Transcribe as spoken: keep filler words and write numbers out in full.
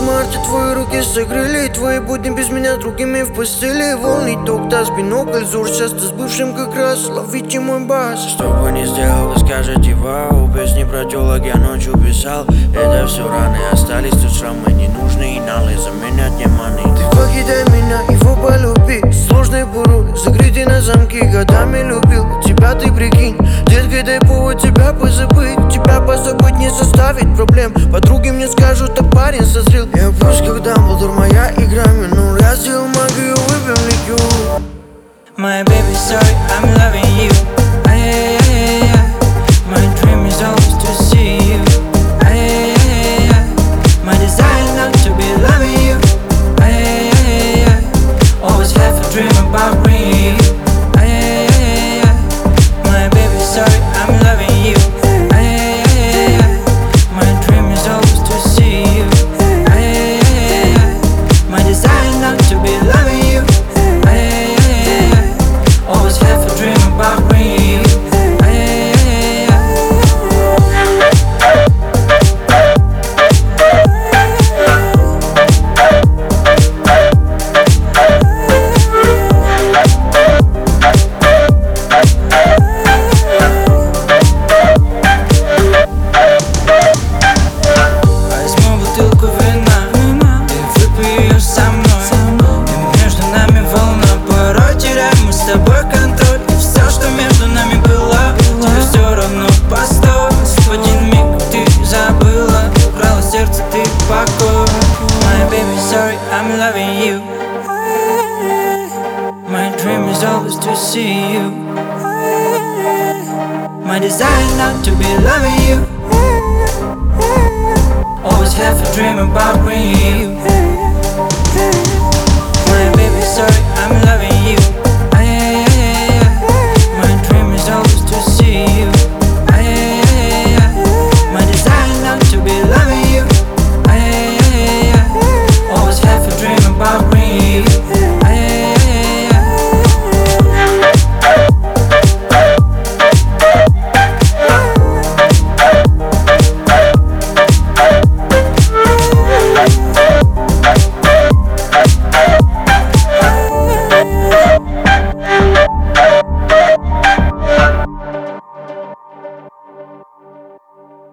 марте твои руки согрели твои будни без меня с другими в постели. Волны ток, таз, бинокль, зур. Сейчас ты с бывшим как раз, ловите мой бас. Что бы ни сделал, вы скажете вау. Песни про тёлок я ночью писал. Это все раны, остались тут шрамы ненужные налы, заменять не маны. Ты покидай меня, его полюби. Сложный буруль, закрытый на замки. Годами любил тебя, ты прикинь. Детка, дай повод тебя позабыть. Тебя позабыть не составит проблем. Подруги мне скажут, а парень созрел. Я пусть как Дамблдор, моя игра минул. Я сделал магию, выпьем ликер. My baby, sorry, I'm loving you. Ay, ay, ay, ay. My dream is always to see you. Ay, ay, ay, ay. My desire is not to be loving you. Ay, ay, ay, ay. Always have a dream about me. Ay, ay, ay, ay. My baby, sorry, I'm loving you. Ay, ay, ay, ay. My dream is always to see you. Ay, ay, ay, ay. My desire is not to be loving you. Ay, ay, ay, ay. Always have a dream about me. Ay, ay, ay, ay. Возьму бутылку вина, ты выпей ее со мной. И между нами волна, порой теряем мы с тобой контроль. И все, что между нами было, тебе все равно постой. В один миг ты забыла, украла сердце ты покой. My baby, sorry, I'm loving you. My dream is always to see you. My desire not to be loving you.